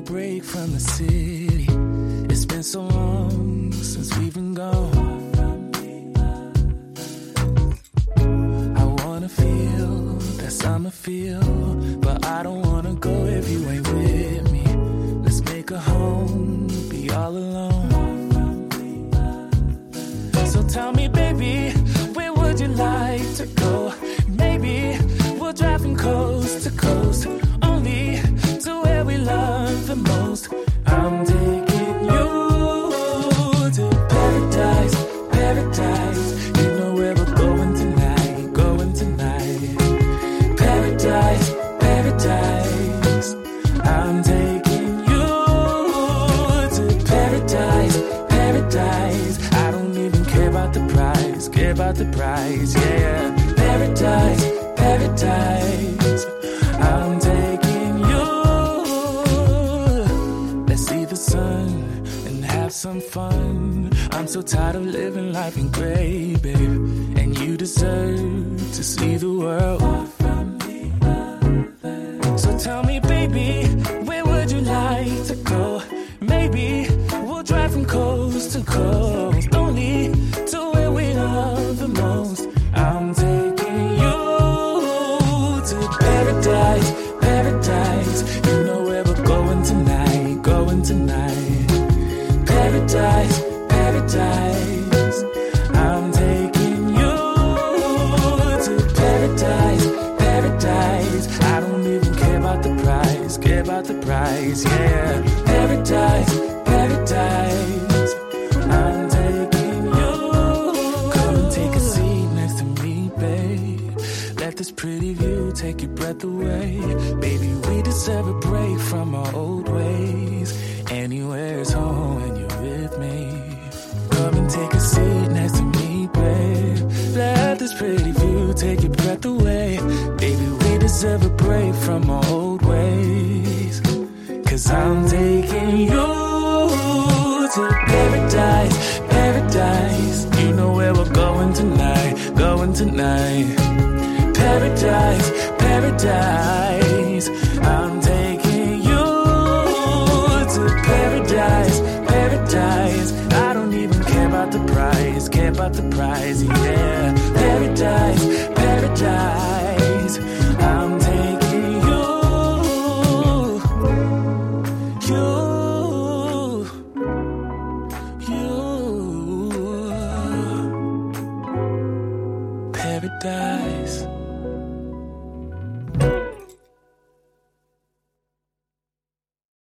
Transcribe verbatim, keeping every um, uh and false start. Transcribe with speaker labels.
Speaker 1: break from the city. It's been so long since we've been gone. I wanna feel that summer feel, but I don't wanna go if you ain't with me. Let's make a home, be all alone. So tell me, baby, where would you like to go? Maybe we'll drive from coast to coast, only to where we love the most. I'm taking you to paradise, paradise. You know where we're going tonight, going tonight. Paradise, paradise. I'm taking you to paradise, paradise. I don't even care about the price, care about the price, yeah. Paradise, paradise. I'm taking you. Let's see the sun and have some fun. I'm so tired of living life in gray, babe. And you deserve to see the world. So tell me, baby, where would you like to go? Maybe we'll drive from coast to coast, only to where we love the most. I'm taking you to paradise, paradise. You know where we're going tonight, going tonight. Paradise, paradise. I'm taking you to paradise, paradise. I don't even care about the price, care about the price, yeah. Paradise, paradise. I'm taking you. Come and take a seat next to me, babe. Let this pretty view take your breath away. Baby, we deserve a break from our old ways. Anywhere's home when you're with me. Come and take a seat next to me, babe. Let this pretty view take your breath away. Baby, we deserve a break from our old ways. Cause I'm taking you to paradise, paradise. You know where we're going tonight, going tonight. Paradise, paradise. I'm taking you to paradise, paradise. I don't even care about the price, care about the price, yeah. Paradise, paradise. I'm taking you, you, you. Paradise.